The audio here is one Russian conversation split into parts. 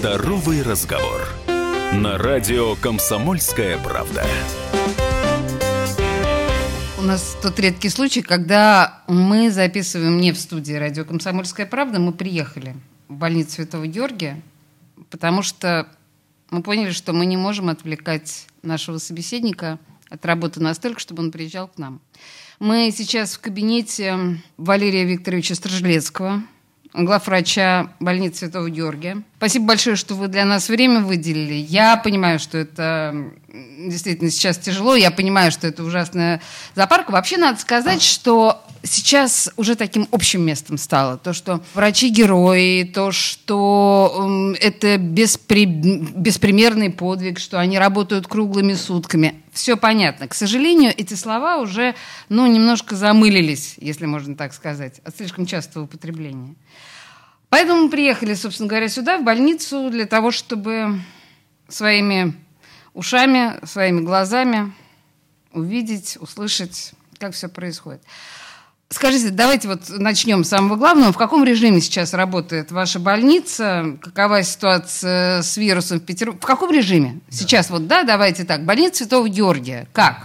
Здоровый разговор. На радио «Комсомольская правда». У нас тот редкий случай, когда мы записываем не в студии радио «Комсомольская правда», мы приехали в больницу Святого Георгия, потому что мы поняли, что мы не можем отвлекать нашего собеседника от работы настолько, чтобы он приезжал к нам. Мы сейчас в кабинете Валерия Викторовича Стражелецкого, главврача больницы Святого Георгия. Спасибо большое, что вы для нас время выделили. Я понимаю, что это действительно сейчас тяжело, я понимаю, что это ужасная запарка. Вообще надо сказать, что сейчас уже таким общим местом стало то, что врачи-герои, то, что это беспримерный подвиг, что они работают круглыми сутками. Все понятно. К сожалению, эти слова уже немножко замылились, если можно так сказать, от слишком частого употребления. Поэтому мы приехали, собственно говоря, сюда, в больницу, для того, чтобы своими ушами, своими глазами увидеть, услышать, как все происходит. Скажите, давайте начнем с самого главного. В каком режиме сейчас работает ваша больница? Какова ситуация с вирусом в Петербурге? В каком режиме? Сейчас давайте так. Больница Святого Георгия. Как?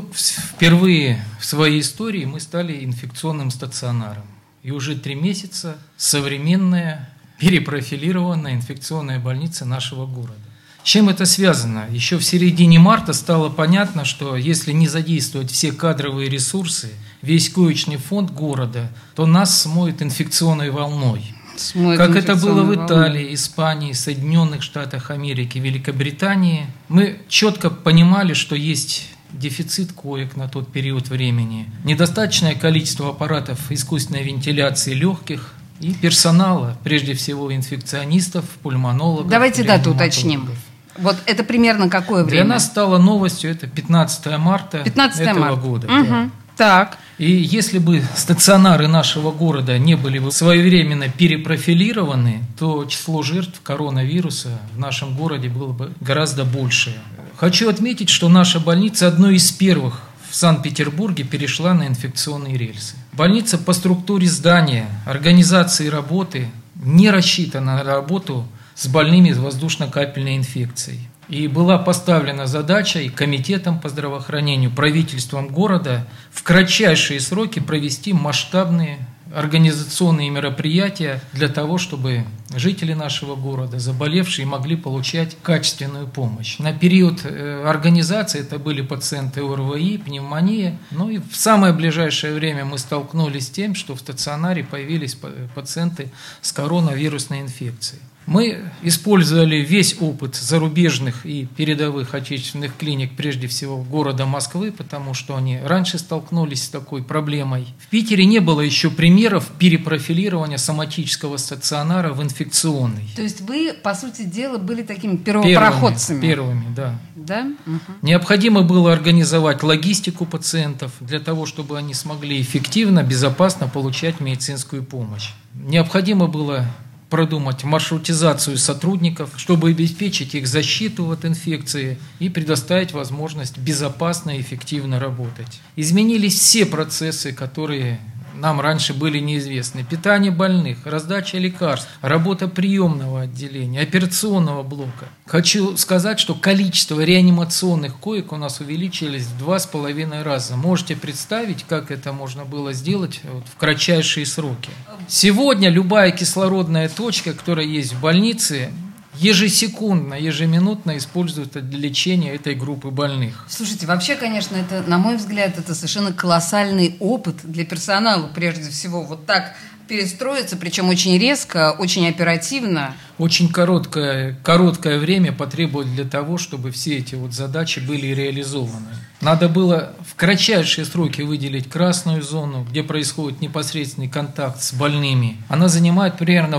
Впервые в своей истории мы стали инфекционным стационаром. И уже 3 месяца современная, перепрофилированная инфекционная больница нашего города. С чем это связано? Еще в середине марта стало понятно, что если не задействовать все кадровые ресурсы, весь коечный фонд города, то нас смоет инфекционной волной. Как это было в Италии, Испании, Соединенных Штатах Америки, Великобритании. Мы четко понимали, что есть дефицит коек на тот период времени, недостаточное количество аппаратов искусственной вентиляции легких и персонала, прежде всего инфекционистов, пульмонологов. Давайте дату уточним. Это примерно какое время? Для нас стало новостью, это 15 марта этого года. Угу. Да. Так. И если бы стационары нашего города не были бы своевременно перепрофилированы, то число жертв коронавируса в нашем городе было бы гораздо больше. Хочу отметить, что наша больница одной из первых в Санкт-Петербурге перешла на инфекционные рельсы. Больница по структуре здания, организации работы не рассчитана на работу с больными воздушно-капельной инфекцией. И была поставлена задача и комитетом по здравоохранению, правительством города в кратчайшие сроки провести масштабные организационные мероприятия для того, чтобы жители нашего города, заболевшие, могли получать качественную помощь. На период организации это были пациенты ОРВИ, пневмония. И в самое ближайшее время мы столкнулись с тем, что в стационаре появились пациенты с коронавирусной инфекцией. Мы использовали весь опыт зарубежных и передовых отечественных клиник, прежде всего города Москвы, потому что они раньше столкнулись с такой проблемой. В Питере не было еще примеров перепрофилирования соматического стационара в инфекционный. То есть вы, по сути дела, были такими первопроходцами? Первыми, да. Да? Угу. Необходимо было организовать логистику пациентов для того, чтобы они смогли эффективно, безопасно получать медицинскую помощь. Необходимо было продумать маршрутизацию сотрудников, чтобы обеспечить их защиту от инфекции и предоставить возможность безопасно и эффективно работать. Изменились все процессы, которые нам раньше были неизвестны. Питание больных, раздача лекарств, работа приемного отделения, операционного блока. Хочу сказать, что количество реанимационных коек у нас увеличилось в 2,5 раза. Можете представить, как это можно было сделать в кратчайшие сроки. Сегодня любая кислородная точка, которая есть в больнице, ежесекундно, ежеминутно используют для лечения этой группы больных. Слушайте, вообще, конечно, это, на мой взгляд, это совершенно колоссальный опыт для персонала, прежде всего, так перестроиться, причем очень резко, очень оперативно. Очень короткое время потребует для того, чтобы все эти задачи были реализованы. Надо было в кратчайшие сроки выделить красную зону, где происходит непосредственный контакт с больными. Она занимает примерно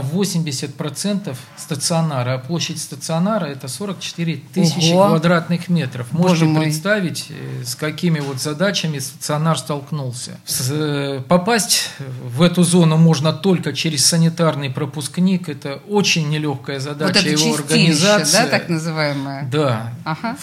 80% стационара, а площадь стационара – это 44 тысячи квадратных метров. Можете представить, с какими задачами стационар столкнулся. Попасть в эту зону можно только через санитарный пропускник. Это очень нелегкая задача его организации. Да, так называемая? Да. Ага.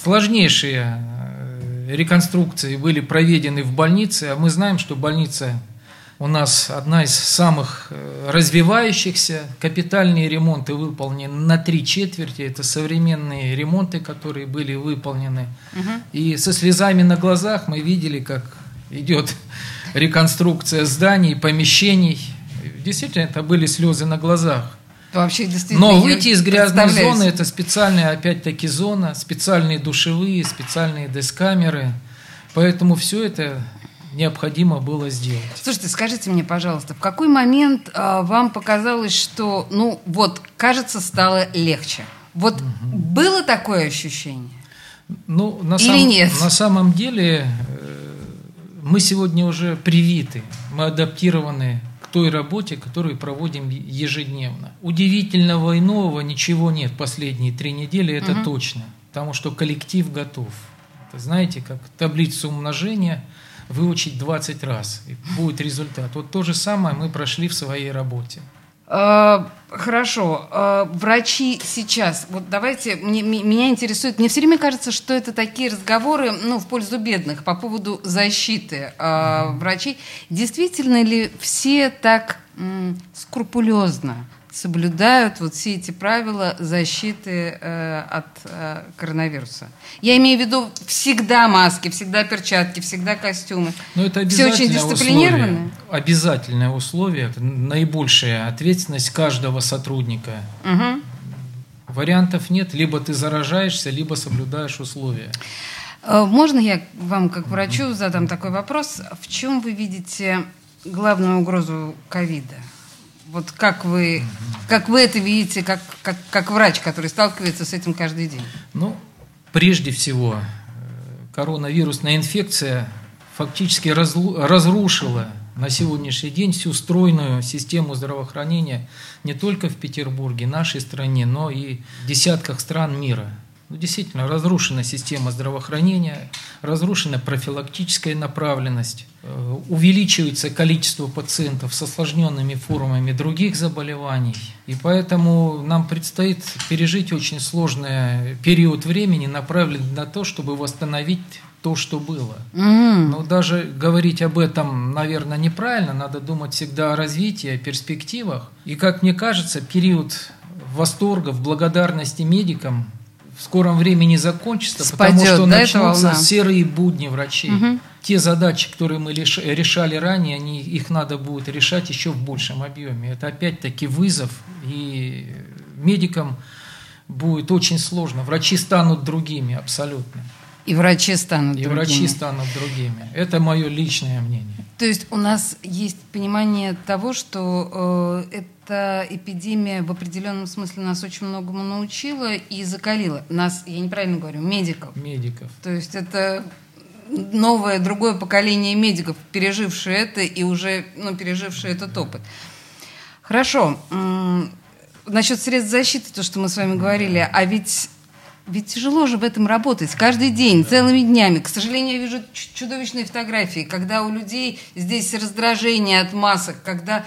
Сложнейшие реконструкции были проведены в больнице, а мы знаем, что больница у нас одна из самых развивающихся. Капитальные ремонты выполнены на 3/4. Это современные ремонты, которые были выполнены. И со слезами на глазах мы видели, как идет реконструкция зданий, помещений. Действительно, это были слезы на глазах. Вообще, действительно, но выйти из грязной зоны – это специальная, опять-таки, зона, специальные душевые, специальные дескамеры. Поэтому все это необходимо было сделать. Слушайте, скажите мне, пожалуйста, в какой момент вам показалось, что, кажется, стало легче? Вот было такое ощущение? Или нет? На самом деле мы сегодня уже привиты, мы адаптированы к той работе, которую проводим ежедневно. Удивительного и нового ничего нет последние 3 недели, это точно, потому что коллектив готов. Это, знаете, как таблицу умножения выучить 20 раз, и будет результат. Вот то же самое мы прошли в своей работе. Хорошо. Врачи сейчас, вот давайте, меня интересует, мне все время кажется, что это такие разговоры, в пользу бедных по поводу защиты врачей. Действительно ли все так скрупулезно соблюдают вот все эти правила защиты от коронавируса? Я имею в виду всегда маски, всегда перчатки, всегда костюмы. Но это все очень дисциплинированы? Обязательное условие, это наибольшая ответственность каждого сотрудника. Вариантов нет, либо ты заражаешься, либо соблюдаешь условия. Можно я вам, как врачу, задам такой вопрос? В чем вы видите главную угрозу ковида? Вот как вы это видите, как врач, который сталкивается с этим каждый день? Прежде всего, коронавирусная инфекция фактически разрушила на сегодняшний день всю стройную систему здравоохранения не только в Петербурге, нашей стране, но и в десятках стран мира. Действительно, разрушена система здравоохранения, разрушена профилактическая направленность, увеличивается количество пациентов с осложненными формами других заболеваний. И поэтому нам предстоит пережить очень сложный период времени, направленный на то, чтобы восстановить то, что было. Но даже говорить об этом, наверное, неправильно. Надо думать всегда о развитии, о перспективах. И, как мне кажется, период восторгов, благодарности медикам в скором времени закончится, потому что начнутся серые будни врачей. Те задачи, которые мы решали ранее, их надо будет решать еще в большем объеме. Это опять-таки вызов, и медикам будет очень сложно. Врачи станут другими абсолютно. И врачи станут другими. Это мое личное мнение. То есть у нас есть понимание того, что эта эпидемия в определенном смысле нас очень многому научила и закалила. Нас, я неправильно говорю, медиков. То есть это новое, другое поколение медиков, пережившие это и уже пережившие этот опыт. Хорошо. Насчет средств защиты, то, что мы с вами говорили, а ведь тяжело же в этом работать каждый день, целыми днями. К сожалению, я вижу чудовищные фотографии, когда у людей здесь раздражение от масок, когда...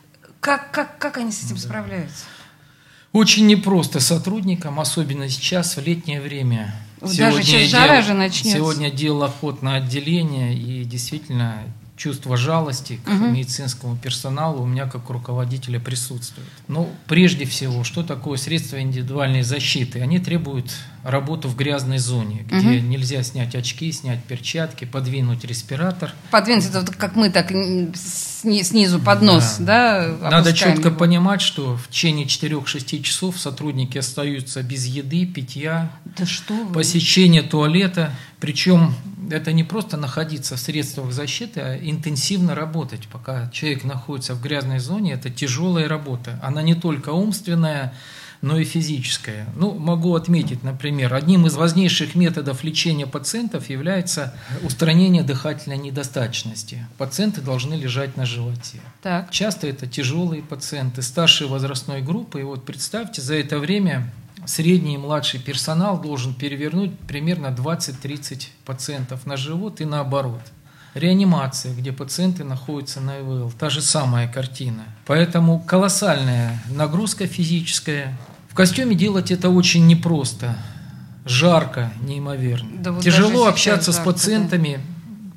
Как они с этим справляются? Очень непросто сотрудникам, особенно сейчас, в летнее время. Даже сейчас жара же начнется. Сегодня делал охот на отделение, и действительно чувство жалости к медицинскому персоналу у меня как руководителя присутствует. Прежде всего, что такое средства индивидуальной защиты? Они требуют работу в грязной зоне, где нельзя снять очки, снять перчатки, подвинуть респиратор. Подвинуть это как мы так снизу под нос, да? Надо четко понимать, что в течение 4-6 часов сотрудники остаются без еды, питья, посещения туалета. Причем это не просто находиться в средствах защиты, а интенсивно работать. Пока человек находится в грязной зоне, это тяжелая работа. Она не только умственная, но и физическая. Могу отметить, например, одним из важнейших методов лечения пациентов является устранение дыхательной недостаточности. Пациенты должны лежать на животе. Так. Часто это тяжелые пациенты, старшей возрастной группы. И представьте, за это время средний и младший персонал должен перевернуть примерно 20-30 пациентов на живот и наоборот. Реанимация, где пациенты находятся на ИВЛ, та же самая картина. Поэтому колоссальная нагрузка физическая. В костюме делать это очень непросто, жарко, неимоверно. Тяжело общаться с пациентами,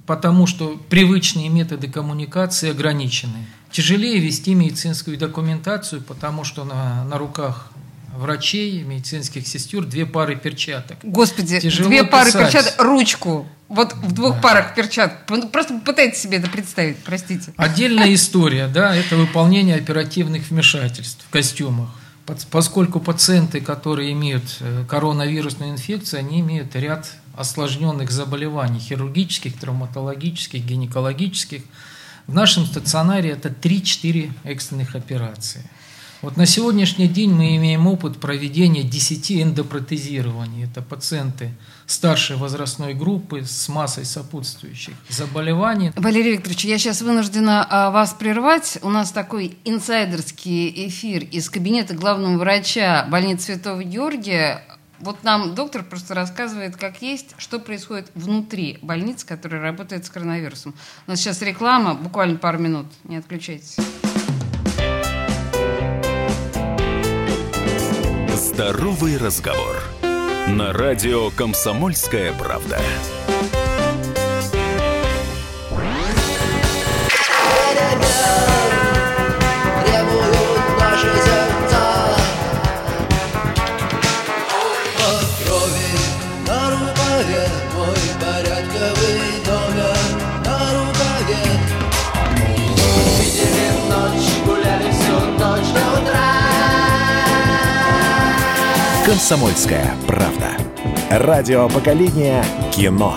потому что привычные методы коммуникации ограничены. Тяжелее вести медицинскую документацию, потому что на руках врачей, медицинских сестер 2 пары перчаток. Господи, тяжело 2 пары писать. перчаток, ручку. Вот в 2 парах перчаток. Просто попытайтесь себе это представить, простите. Отдельная история, да, это выполнение оперативных вмешательств в костюмах. Поскольку пациенты, которые имеют коронавирусную инфекцию, они имеют ряд осложненных заболеваний, хирургических, травматологических, гинекологических. В нашем стационаре это 3-4 экстренных операции. Вот на сегодняшний день мы имеем опыт проведения 10 эндопротезирований. Это пациенты старшей возрастной группы с массой сопутствующих заболеваний. Валерий Викторович, я сейчас вынуждена вас прервать. У нас такой инсайдерский эфир из кабинета главного врача больницы Святого Георгия. Вот нам доктор просто рассказывает, как есть, что происходит внутри больницы, которая работает с коронавирусом. У нас сейчас реклама, буквально пару минут, не отключайтесь. Здоровый разговор. На радио «Комсомольская правда». «Комсомольская правда». Радио поколения кино.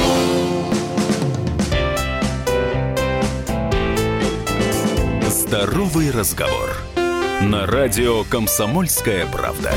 Здоровый разговор. На радио «Комсомольская правда».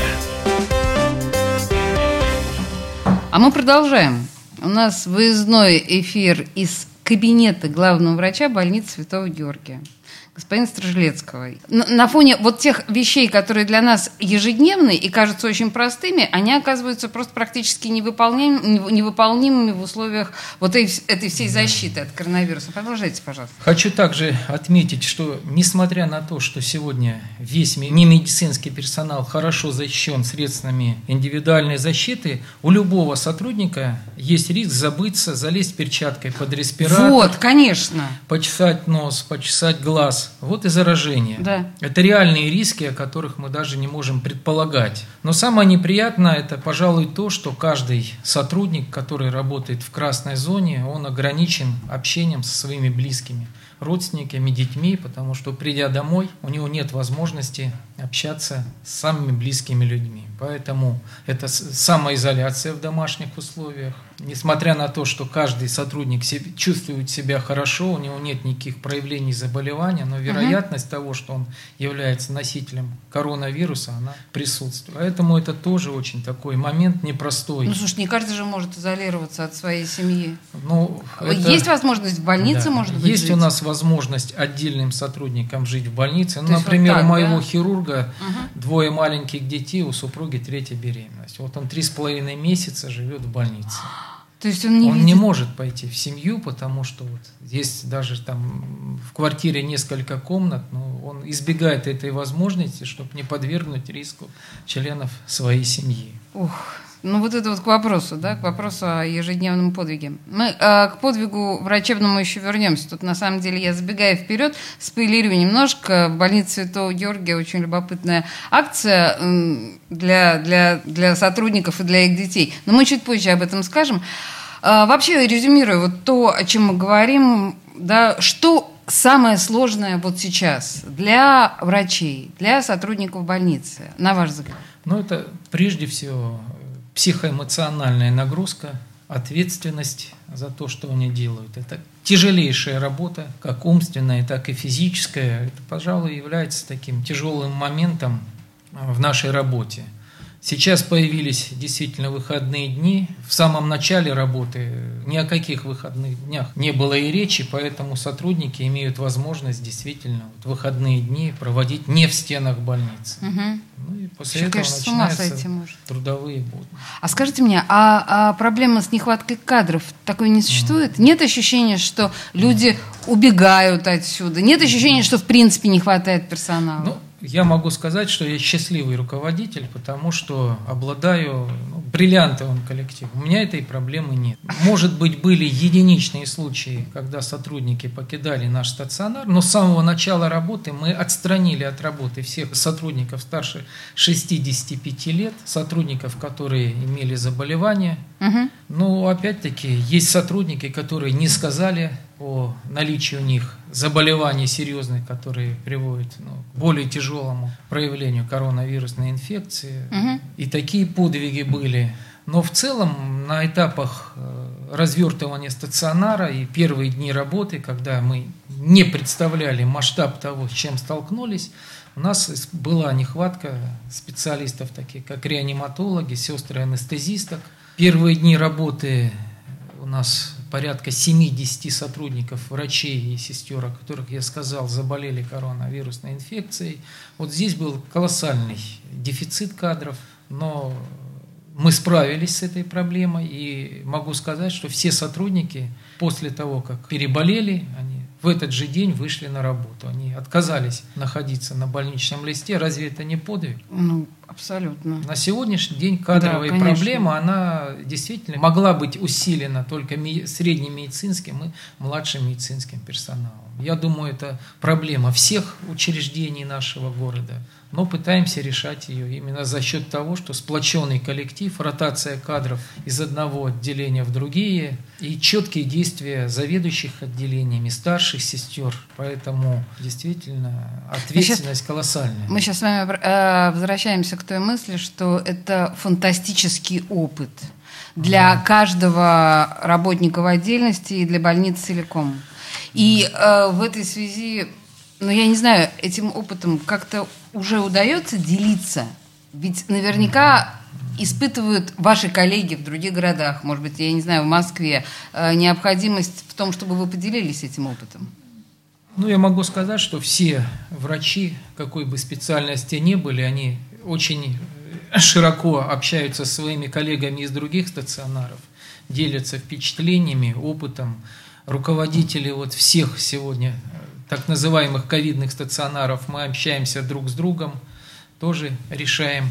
А мы продолжаем. У нас выездной эфир из кабинета главного врача больницы Святого Георгия, господина Стражелецкого. На фоне вот тех вещей, которые для нас ежедневны и кажутся очень простыми, они оказываются просто практически невыполнимыми в условиях вот этой всей защиты от коронавируса. Продолжайте, пожалуйста. Хочу также отметить, что несмотря на то, что сегодня весь немедицинский персонал хорошо защищен средствами индивидуальной защиты, у любого сотрудника есть риск забыться, залезть перчаткой под респиратор. Вот, конечно. Почесать нос, почесать глаз. Вот и заражение. Да. Это реальные риски, о которых мы даже не можем предполагать. Но самое неприятное – это, пожалуй, то, что каждый сотрудник, который работает в красной зоне, он ограничен общением со своими близкими, родственниками, детьми, потому что, придя домой, у него нет возможности общаться с самыми близкими людьми. Поэтому это самоизоляция в домашних условиях. Несмотря на то, что каждый сотрудник чувствует себя хорошо, у него нет никаких проявлений заболевания, но вероятность того, что он является носителем коронавируса, она присутствует. Поэтому это тоже очень такой момент непростой. Ну, слушай, не каждый же может изолироваться от своей семьи. Ну, есть возможность в больнице, да, может быть, есть жить? У нас возможность отдельным сотрудникам жить в больнице. Ну, То есть например, вот так, у моего да? хирурга 2 маленьких детей, у супруги 3-я беременность. Вот он 3,5 месяца живет в больнице. То есть он видит... не может пойти в семью, потому что вот есть даже там в квартире несколько комнат, но он избегает этой возможности, чтобы не подвергнуть риску членов своей семьи. Ух, ну вот это вот к вопросу, да, к вопросу о ежедневном подвиге. Мы к подвигу врачебному еще вернемся. Тут на самом деле я забегаю вперед, спойлерю немножко. В больнице Святого Георгия очень любопытная акция для сотрудников и для их детей. Но мы чуть позже об этом скажем. Вообще, резюмируя вот то, о чем мы говорим, да, что самое сложное вот сейчас для врачей, для сотрудников больницы, на ваш взгляд? Ну, это прежде всего психоэмоциональная нагрузка, ответственность за то, что они делают. Это тяжелейшая работа, как умственная, так и физическая. Это, пожалуй, является таким тяжелым моментом в нашей работе. Сейчас появились действительно выходные дни. В самом начале работы ни о каких выходных днях не было и речи, поэтому сотрудники имеют возможность действительно в выходные дни проводить не в стенах больницы. Ну и после Еще, этого конечно, начинаются трудовые будни. А скажите мне, а проблема с нехваткой кадров такой не существует? Нет ощущения, что люди убегают отсюда? Нет ощущения, что в принципе не хватает персонала? Ну, я могу сказать, что я счастливый руководитель, потому что обладаю бриллиантовым коллективом. У меня этой проблемы нет. Может быть, были единичные случаи, когда сотрудники покидали наш стационар, но с самого начала работы мы отстранили от работы всех сотрудников старше 65 лет, сотрудников, которые имели заболевания. Но, опять-таки, есть сотрудники, которые не сказали о наличии у них заболеваний серьезных, которые приводят к более тяжелому проявлению коронавирусной инфекции. И такие подвиги были. Но в целом на этапах развертывания стационара и первые дни работы, когда мы не представляли масштаб того, с чем столкнулись, у нас была нехватка специалистов, таких как реаниматологи, сестры-анестезисток. Первые дни работы у нас порядка 70 сотрудников, врачей и сестер, о которых я сказал, заболели коронавирусной инфекцией. Вот здесь был колоссальный дефицит кадров, но мы справились с этой проблемой, и могу сказать, что все сотрудники после того, как переболели, они в этот же день вышли на работу. Они отказались находиться на больничном листе. Разве это не подвиг? Ну, абсолютно. На сегодняшний день кадровая проблема, она действительно могла быть усилена только средним медицинским и младшим медицинским персоналом. Я думаю, это проблема всех учреждений нашего города, но пытаемся решать ее именно за счет того, что сплоченный коллектив, ротация кадров из одного отделения в другие и четкие действия заведующих отделениями, старших сестер. Поэтому действительно ответственность колоссальная. Мы сейчас с вами возвращаемся к той мысли, что это фантастический опыт для каждого работника в отдельности и для больницы целиком. И в этой связи, я не знаю, этим опытом как-то уже удается делиться? Ведь наверняка испытывают ваши коллеги в других городах, может быть, я не знаю, в Москве, необходимость в том, чтобы вы поделились этим опытом. Я могу сказать, что все врачи, какой бы специальности ни были, они очень широко общаются со своими коллегами из других стационаров, делятся впечатлениями, опытом. Руководители всех сегодня так называемых ковидных стационаров, мы общаемся друг с другом, тоже решаем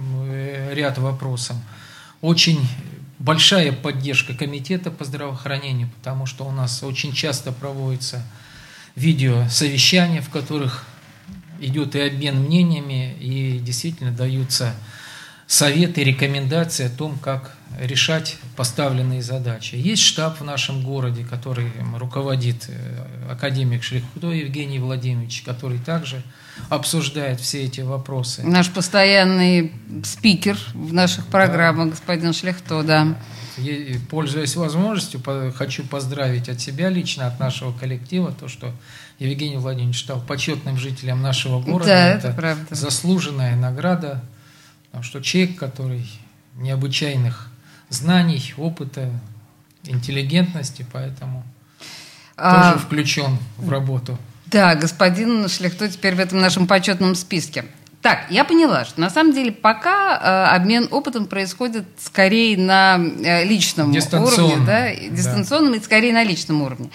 ряд вопросов. Очень большая поддержка комитета по здравоохранению, потому что у нас очень часто проводятся видеосовещания, в которых идет и обмен мнениями, и действительно даются советы, рекомендации о том, как решать поставленные задачи. Есть штаб в нашем городе, который руководит академик Шлихто Евгений Владимирович, который также обсуждает все эти вопросы. Наш постоянный спикер в наших программах, господин Шлихто, да. И, пользуясь возможностью, хочу поздравить от себя лично, от нашего коллектива, то, что Евгений Владимирович стал почетным жителем нашего города. Да, это правда. Заслуженная награда, потому что человек, который необычайных знаний, опыта, интеллигентности, поэтому тоже включен в работу. Да, господин Шлихто теперь в этом нашем почетном списке. Так, я поняла, что на самом деле пока обмен опытом происходит скорее на личном уровне, да, дистанционном, и скорее на личном уровне.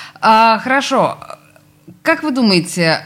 Хорошо. Как вы думаете,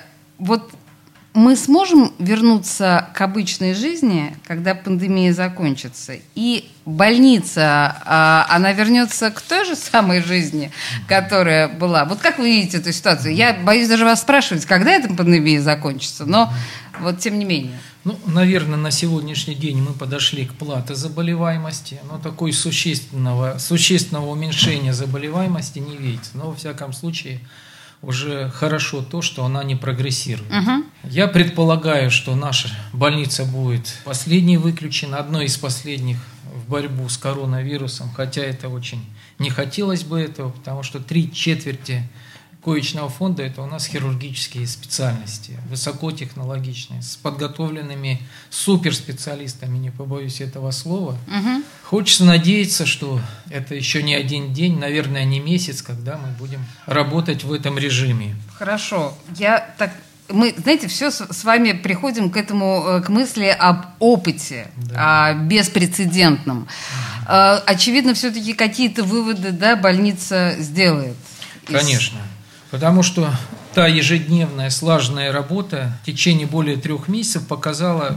мы сможем вернуться к обычной жизни, когда пандемия закончится? И больница, она вернется к той же самой жизни, которая была? Как вы видите эту ситуацию? Я боюсь даже вас спрашивать, когда эта пандемия закончится, но тем не менее. Наверное, на сегодняшний день мы подошли к плато заболеваемости, но такой существенного уменьшения заболеваемости не видится. Но, во всяком случае, уже хорошо то, что она не прогрессирует. Я предполагаю, что наша больница будет последней выключена, одной из последних в борьбу с коронавирусом, хотя это очень не хотелось бы этого, потому что 3/4 коечного фонда – это у нас хирургические специальности, высокотехнологичные, с подготовленными суперспециалистами, не побоюсь этого слова. Хочется надеяться, что это еще не один день, наверное, не месяц, когда мы будем работать в этом режиме. Хорошо. Мы, знаете, все с вами приходим к мысли об опыте, о беспрецедентном. Очевидно, все-таки какие-то выводы, больница сделает. Конечно. Потому что та ежедневная слаженная работа в течение более 3 месяцев показала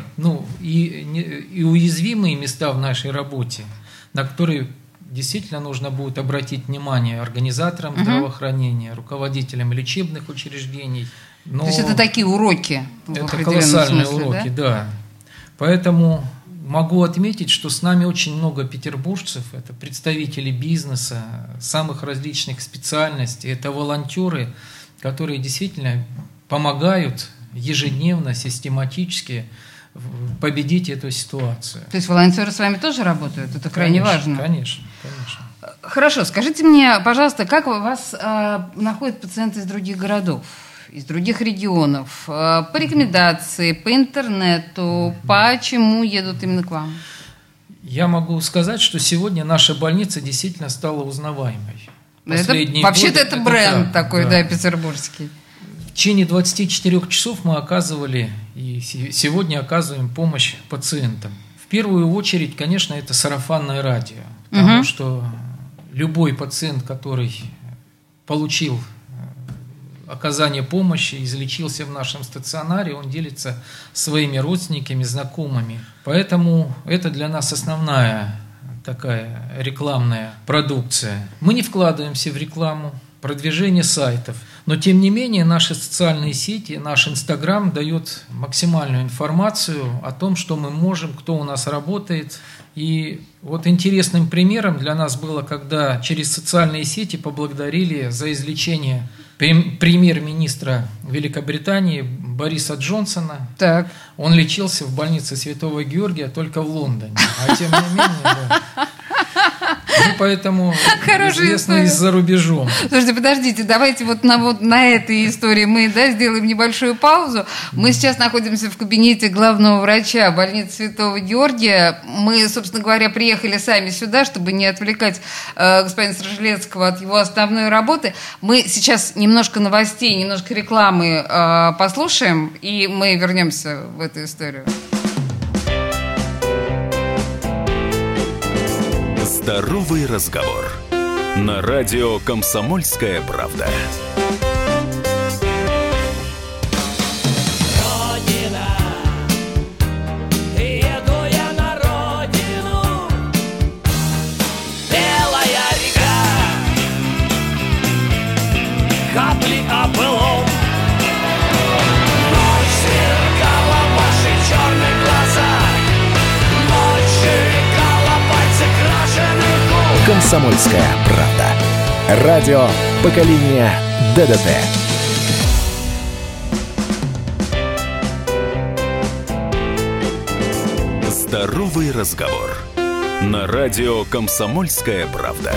и уязвимые места в нашей работе, на которые действительно нужно будет обратить внимание организаторам здравоохранения, руководителям лечебных учреждений. Но то есть это такие уроки? Это колоссальные уроки, да. Поэтому могу отметить, что с нами очень много петербуржцев, это представители бизнеса, самых различных специальностей, это волонтеры, которые действительно помогают ежедневно, систематически победить эту ситуацию. То есть волонтеры с вами тоже работают? Это крайне важно. Конечно. Хорошо, скажите мне, пожалуйста, как у вас находят пациенты из других городов, из других регионов, по рекомендации, по интернету, почему едут именно к вам? Я могу сказать, что сегодня наша больница действительно стала узнаваемой. Вообще-то это бренд такой, да, петербургский. В течение 24 часов мы оказывали и сегодня оказываем помощь пациентам. В первую очередь, конечно, это сарафанное радио, потому что любой пациент, который получил оказание помощи, излечился в нашем стационаре, он делится своими родственниками, знакомыми. Поэтому это для нас основная такая рекламная продукция. Мы не вкладываемся в рекламу, продвижение сайтов, но тем не менее наши социальные сети, наш Инстаграм дает максимальную информацию о том, что мы можем, кто у нас работает. И вот интересным примером для нас было, когда через социальные сети поблагодарили за излечение премьер-министра Великобритании Бориса Джонсона. Так. Он лечился в больнице Святого Георгия только в Лондоне. А тем не менее, да. Поэтому известно и за рубежом. Слушайте, подождите, давайте вот на этой истории мы сделаем небольшую паузу. Мы сейчас находимся в кабинете главного врача больницы Святого Георгия. Мы, собственно говоря, приехали сами сюда, чтобы не отвлекать господина Стражелецкого от его основной работы. Мы сейчас немножко новостей, немножко рекламы послушаем, и мы вернемся в эту историю. Здоровый разговор. На радио «Комсомольская правда». «Комсомольская правда». Радио поколения ДДТ. Здоровый разговор. На радио «Комсомольская правда».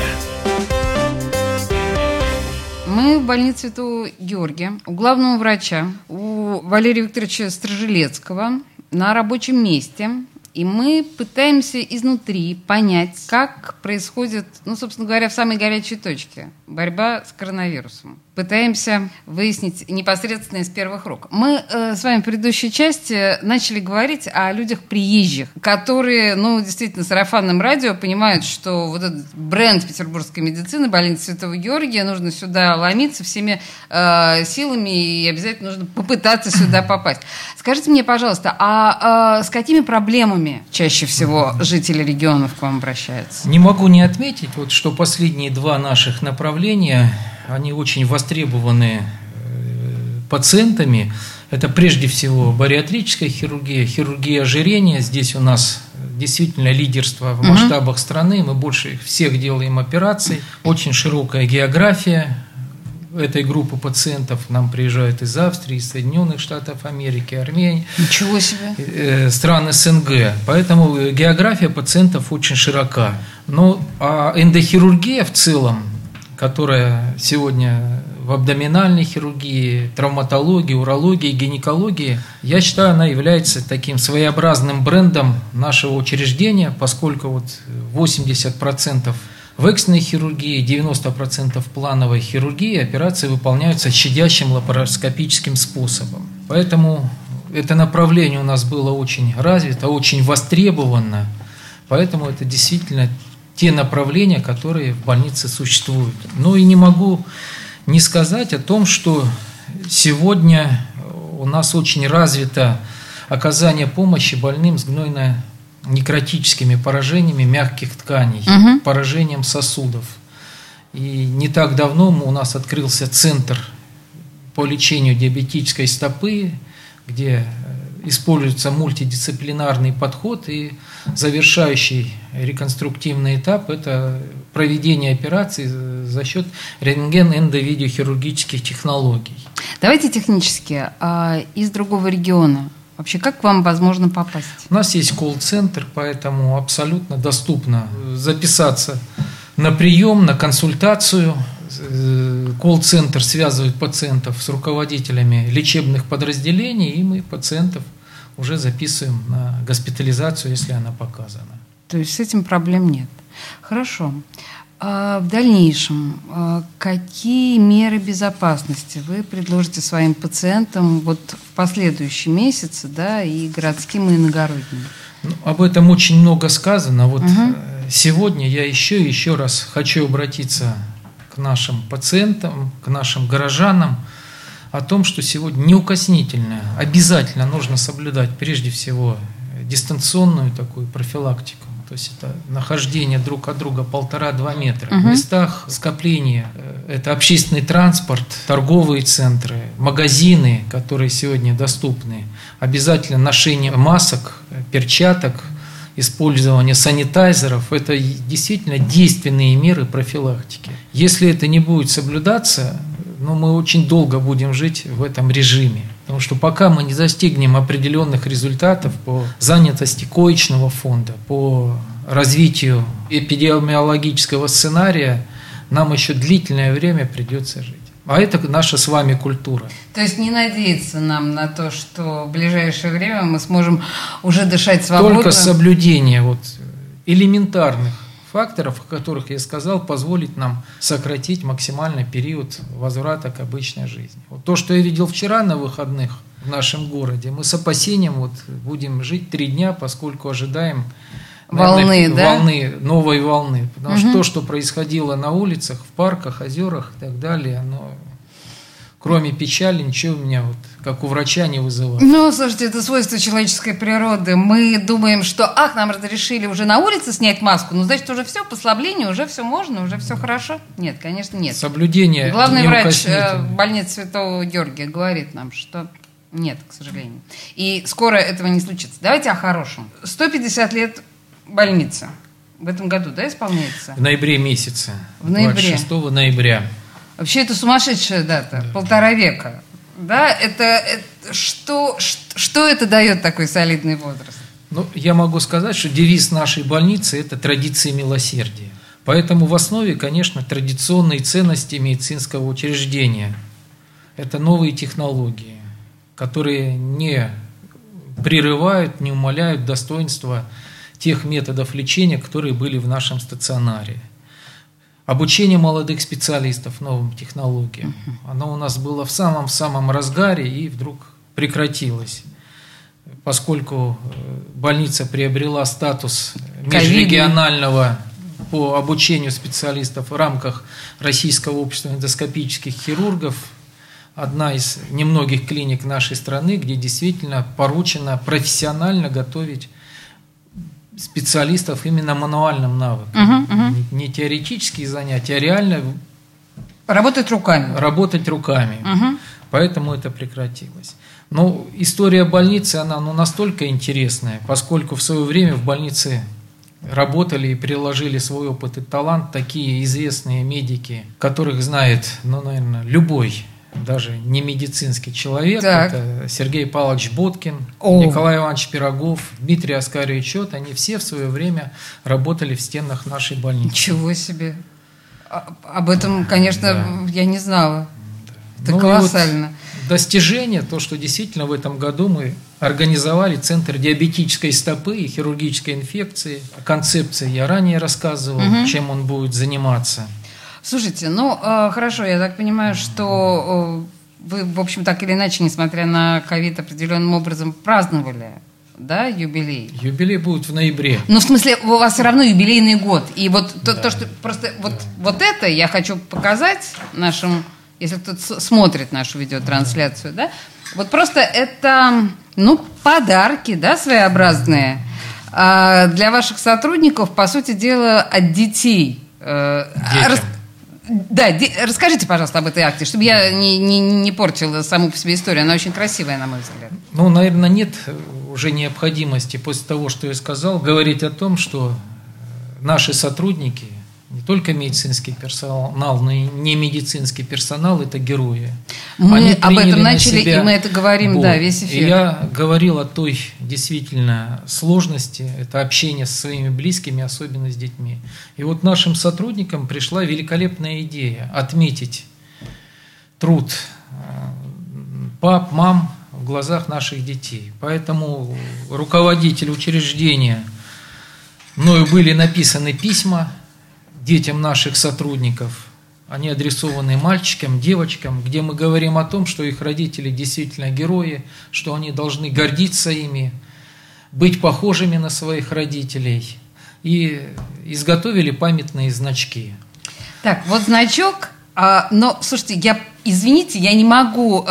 Мы в больнице Святого Георгия у главного врача, у Валерия Викторовича Стражелецкого на рабочем месте. И мы пытаемся изнутри понять, как происходит, собственно говоря, в самой горячей точке борьба с коронавирусом. Пытаемся выяснить непосредственно из первых рук. Мы с вами в предыдущей части начали говорить о людях приезжих, которые, действительно, сарафанным радио понимают, что вот этот бренд петербургской медицины, больницы Святого Георгия, нужно сюда ломиться всеми силами, и обязательно нужно попытаться сюда попасть. Скажите мне, пожалуйста, а с какими проблемами чаще всего жители регионов к вам обращаются? Не могу не отметить, что последние 2 наших направления, они очень востребованы пациентами. Это прежде всего бариатрическая хирургия, хирургия ожирения. Здесь у нас действительно лидерство в масштабах страны. Мы больше всех делаем операций. Очень широкая география этой группы пациентов. Нам приезжают из Австрии, из Соединенных Штатов Америки, Армении. Ничего себе! Стран СНГ. Поэтому география пациентов очень широка. А эндохирургия в целом, которая сегодня в абдоминальной хирургии, травматологии, урологии, гинекологии, я считаю, она является таким своеобразным брендом нашего учреждения, поскольку 80% в экстренной хирургии, 90% плановой хирургии операции выполняются щадящим лапароскопическим способом. Поэтому это направление у нас было очень развито, очень востребовано, поэтому это действительно те направления, которые в больнице существуют. И не могу не сказать о том, что сегодня у нас очень развито оказание помощи больным с гнойно-некротическими поражениями мягких тканей, поражением сосудов. И не так давно у нас открылся центр по лечению диабетической стопы, где используется мультидисциплинарный подход, и завершающий реконструктивный этап – это проведение операций за счет рентген-эндовидеохирургических технологий. Давайте технически. Из другого региона вообще как к вам возможно попасть? У нас есть колл-центр, поэтому абсолютно доступно записаться на прием, на консультацию. Колл-центр связывает пациентов с руководителями лечебных подразделений, и мы пациентов уже записываем на госпитализацию, если она показана. То есть с этим проблем нет. Хорошо. А в дальнейшем какие меры безопасности вы предложите своим пациентам вот в последующие месяцы, да, и городским, и иногородним? Об этом очень много сказано. Вот сегодня я еще раз хочу обратиться к нашим пациентам, к нашим горожанам о том, что сегодня неукоснительно, обязательно нужно соблюдать прежде всего дистанционную такую профилактику. То есть это нахождение друг от друга 1,5-2 метра. В местах скопления это общественный транспорт, торговые центры, магазины, которые сегодня доступны. Обязательно ношение масок, перчаток, использование санитайзеров – это действительно действенные меры профилактики. Если это не будет соблюдаться, мы очень долго будем жить в этом режиме. Потому что пока мы не достигнем определенных результатов по занятости коечного фонда, по развитию эпидемиологического сценария, нам еще длительное время придется жить. А это наша с вами культура. То есть не надеяться нам на то, что в ближайшее время мы сможем уже дышать свободно? Только соблюдение элементарных факторов, о которых я сказал, позволит нам сократить максимально период возврата к обычной жизни. То, что я видел вчера на выходных в нашем городе, мы с опасением будем жить 3 дня, поскольку ожидаем новой волны. Потому что то, что происходило на улицах, в парках, озерах и так далее, оно, кроме печали, ничего у меня, как у врача, не вызывает. Слушайте, это свойство человеческой природы. Мы думаем, что, нам разрешили уже на улице снять маску, значит, уже все, послабление, уже все можно, уже все хорошо. Нет, конечно, нет. Соблюдение. Главный врач больницы Святого Георгия говорит нам, что нет, к сожалению. И скоро этого не случится. Давайте о хорошем. 150 лет больницы. В этом году, исполняется? В ноябре месяце. В ноябре. 26 ноября. Вообще, это сумасшедшая дата. 1,5 века. Да? Это что это дает такой солидный возраст? Я могу сказать, что девиз нашей больницы – это традиции милосердия. Поэтому в основе, конечно, традиционные ценности медицинского учреждения. Это новые технологии, которые не прерывают, не умаляют достоинства тех методов лечения, которые были в нашем стационаре. Обучение молодых специалистов новым технологиям. Оно у нас было в самом разгаре и вдруг прекратилось. Поскольку больница приобрела статус межрегионального по обучению специалистов в рамках Российского общества эндоскопических хирургов, одна из немногих клиник нашей страны, где действительно поручено профессионально готовить специалистов именно мануальным навыкам. Не теоретические занятия, а реально работать руками. Поэтому это прекратилось. Но история больницы, она настолько интересная, поскольку в свое время в больнице работали и приложили свой опыт и талант такие известные медики, которых знает, наверное, любой, даже не медицинский человек. Так. Это Сергей Павлович Боткин, Николай Иванович Пирогов, Дмитрий Оскарович Чот. Они все в свое время работали в стенах нашей больницы. Ничего себе! Об этом, конечно, я не знала. Это колоссально. Достижение, то, что действительно в этом году мы организовали Центр диабетической стопы и хирургической инфекции. О концепции я ранее рассказывал, чем он будет заниматься. Слушайте, хорошо, я так понимаю, что вы, в общем, так или иначе, несмотря на ковид, определенным образом праздновали, да, юбилей? Юбилей будет в ноябре. В смысле, у вас все равно юбилейный год. И то, что просто вот это я хочу показать нашим если кто-то смотрит нашу видеотрансляцию, да, вот просто это, подарки, да, своеобразные для ваших сотрудников, по сути дела, от детей. Расскажите, пожалуйста, об этой акции, чтобы я не портила саму по себе историю. Она очень красивая, на мой взгляд. Наверное, нет уже необходимости после того, что я сказал, говорить о том, что наши сотрудники, не только медицинский персонал, но и не медицинский персонал – это герои. Мы об этом начали, и мы это говорим, весь эфир. И я говорил о той действительно сложности, это общение со своими близкими, особенно с детьми. И вот нашим сотрудникам пришла великолепная идея отметить труд пап, мам в глазах наших детей. Поэтому руководитель учреждения, мною были написаны письма детям наших сотрудников, они адресованы мальчикам, девочкам, где мы говорим о том, что их родители действительно герои, что они должны гордиться ими, быть похожими на своих родителей. И изготовили памятные значки. Так, вот значок, но, слушайте, извините, я не могу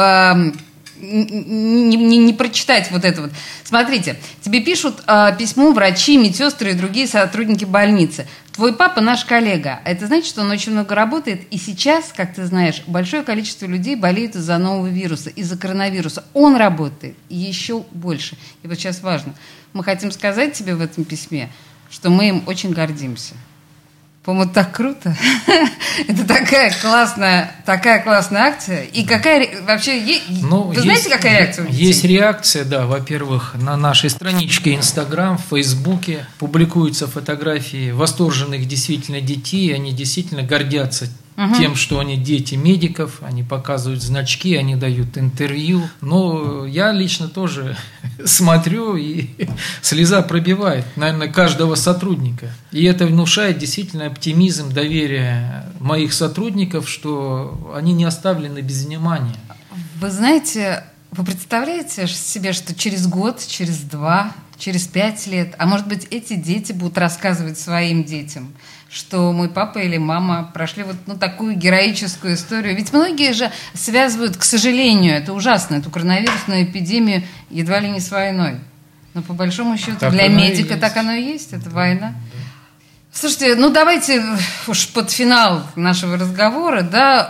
не прочитать вот это вот. Смотрите, тебе пишут письмо врачи, медсестры и другие сотрудники больницы. Твой папа наш коллега. Это значит, что он очень много работает. И сейчас, как ты знаешь, большое количество людей болеют из-за нового вируса, из-за коронавируса. Он работает еще больше. И вот сейчас важно. Мы хотим сказать тебе в этом письме, что мы им очень гордимся. По-моему, так круто. Это такая классная акция. И какая вообще... Вы знаете, какая реакция у детей? Есть реакция, да. Во-первых, на нашей страничке Инстаграм, в Фейсбуке публикуются фотографии восторженных действительно детей. Они действительно гордятся тем, что они дети медиков, они показывают значки, они дают интервью. Но я лично тоже смотрю, и слеза пробивает, наверное, каждого сотрудника. И это внушает действительно оптимизм, доверие моих сотрудников, что они не оставлены без внимания. Вы знаете, вы представляете себе, что через год, через 2, через 5 лет, а может быть, эти дети будут рассказывать своим детям, что мой папа или мама прошли такую героическую историю. Ведь многие же связывают, к сожалению, это ужасно, эту коронавирусную эпидемию едва ли не с войной. Но по большому счету так для медика так оно и есть, это война. Слушайте, давайте уж под финал нашего разговора,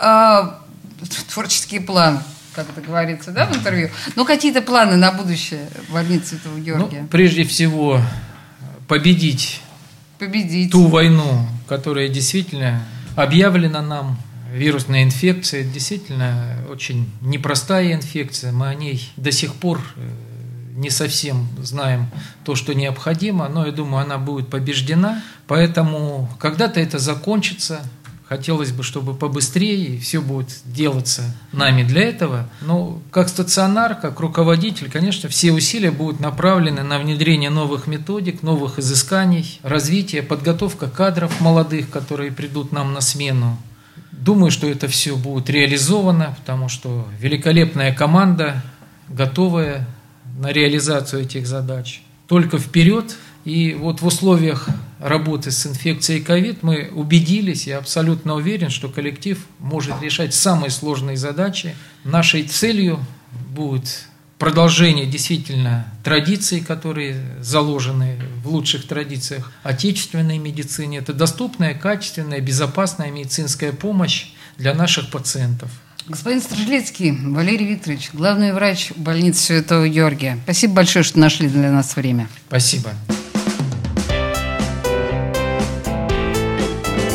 творческие планы, как это говорится, в интервью. Какие-то планы на будущее больницы Святого Георгия? Прежде всего, победить ту войну, которая действительно объявлена нам, вирусная инфекция, действительно очень непростая инфекция, мы о ней до сих пор не совсем знаем то, что необходимо, но я думаю, она будет побеждена, поэтому когда-то это закончится. Хотелось бы, чтобы побыстрее, и все будет делаться нами для этого. Но как стационар, как руководитель, конечно, все усилия будут направлены на внедрение новых методик, новых изысканий, развитие, подготовка кадров молодых, которые придут нам на смену. Думаю, что это все будет реализовано, потому что великолепная команда, готовая на реализацию этих задач. Только вперед. И вот в условиях работы с инфекцией ковид мы убедились, я абсолютно уверен, что коллектив может решать самые сложные задачи. Нашей целью будет продолжение действительно традиций, которые заложены в лучших традициях отечественной медицины. Это доступная, качественная, безопасная медицинская помощь для наших пациентов. Господин Стражлицкий Валерий Викторович, главный врач больницы Святого Георгия. Спасибо большое, что нашли для нас время. Спасибо.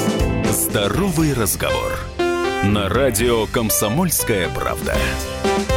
Здоровый разговор. На радио «Комсомольская правда».